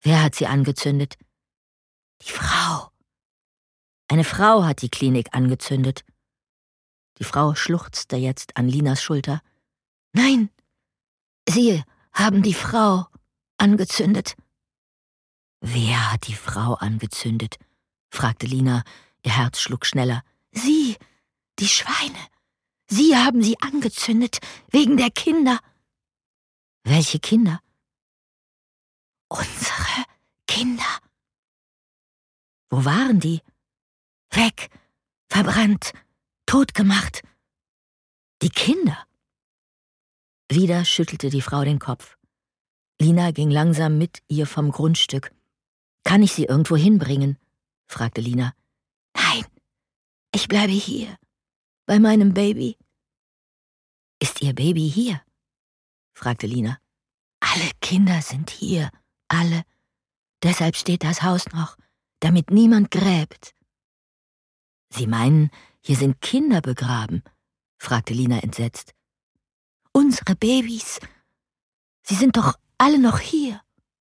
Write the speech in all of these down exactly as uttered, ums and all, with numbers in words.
Wer hat sie angezündet? Die Frau. Eine Frau hat die Klinik angezündet. Die Frau schluchzte jetzt an Linas Schulter. Nein, Sie haben die Frau angezündet. Wer hat die Frau angezündet? Fragte Lina, ihr Herz schlug schneller. Sie, die Schweine. Sie haben sie angezündet, wegen der Kinder. Welche Kinder? Unsere Kinder. Wo waren die? Weg, verbrannt, totgemacht. Die Kinder? Wieder schüttelte die Frau den Kopf. Lina ging langsam mit ihr vom Grundstück. »Kann ich sie irgendwo hinbringen?« fragte Lina. »Nein, ich bleibe hier, bei meinem Baby.« »Ist Ihr Baby hier?« fragte Lina. »Alle Kinder sind hier, alle. Deshalb steht das Haus noch, damit niemand gräbt.« »Sie meinen, hier sind Kinder begraben?« fragte Lina entsetzt. »Unsere Babys. Sie sind doch alle noch hier.«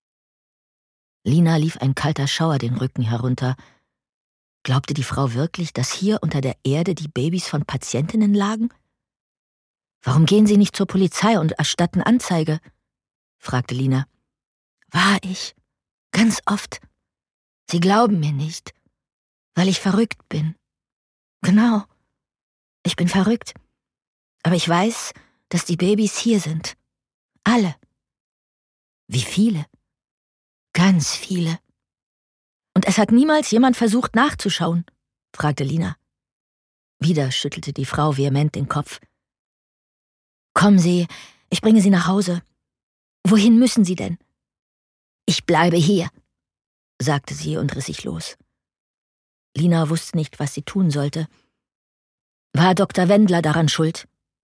Lina lief ein kalter Schauer den Rücken herunter. Glaubte die Frau wirklich, dass hier unter der Erde die Babys von Patientinnen lagen? »Warum gehen Sie nicht zur Polizei und erstatten Anzeige?« fragte Lina. »War ich. Ganz oft. Sie glauben mir nicht, weil ich verrückt bin. Genau. Ich bin verrückt. Aber ich weiß, dass die Babys hier sind. Alle.« »Wie viele?« »Ganz viele.« »Und es hat niemals jemand versucht nachzuschauen?« fragte Lina. Wieder schüttelte die Frau vehement den Kopf. »Kommen Sie, ich bringe Sie nach Hause. Wohin müssen Sie denn?« »Ich bleibe hier«, sagte sie und riss sich los. Lina wusste nicht, was sie tun sollte. »War Doktor Wendler daran schuld?«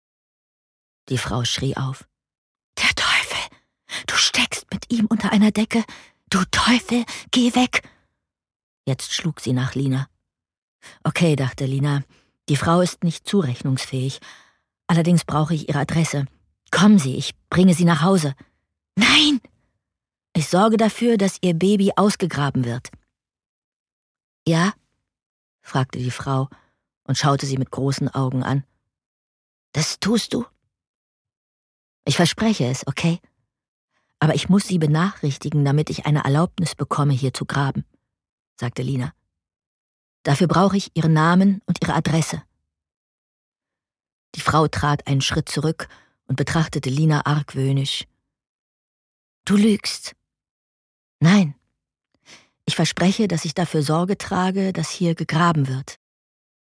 Die Frau schrie auf. »Der Teufel! Du steckst mit ihm unter einer Decke! Du Teufel, geh weg!« Jetzt schlug sie nach Lina. »Okay«, dachte Lina, »die Frau ist nicht zurechnungsfähig. Allerdings brauche ich ihre Adresse. Kommen Sie, ich bringe Sie nach Hause.« »Nein!« »Ich sorge dafür, dass Ihr Baby ausgegraben wird.« »Ja?« fragte die Frau und schaute sie mit großen Augen an. »Das tust du?« »Ich verspreche es, okay? Aber ich muss Sie benachrichtigen, damit ich eine Erlaubnis bekomme, hier zu graben«, sagte Lina. »Dafür brauche ich Ihren Namen und Ihre Adresse.« Die Frau trat einen Schritt zurück und betrachtete Lina argwöhnisch. »Du lügst.« »Nein. Ich verspreche, dass ich dafür Sorge trage, dass hier gegraben wird.«